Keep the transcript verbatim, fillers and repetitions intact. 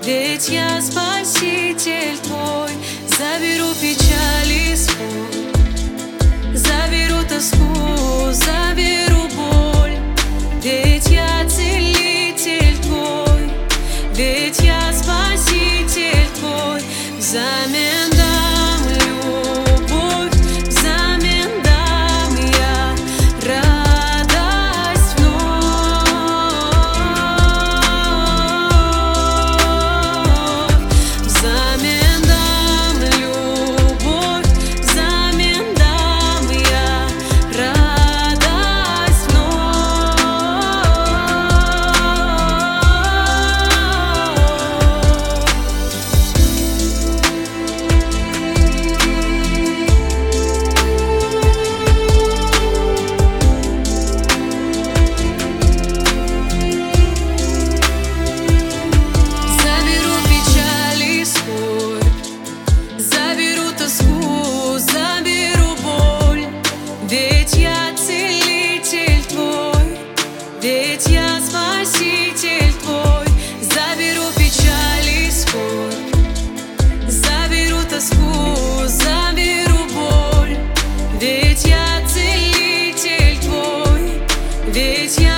ведь я спаситель твой. Заберу печали свой, заберу тоску, заберу боль, ведь я целитель твой, ведь я спаситель твой. Взамен дам любовь, взамен дам я радость вновь. Взамен дам любовь, взамен дам я радость вновь. Заберу печали свой, заберу тоску, заберу боль, ведь я целитель твой, ведь я спаситель твой. Заберу печали свой, заберу тоску, заберу боль, ведь я целитель твой, ведь я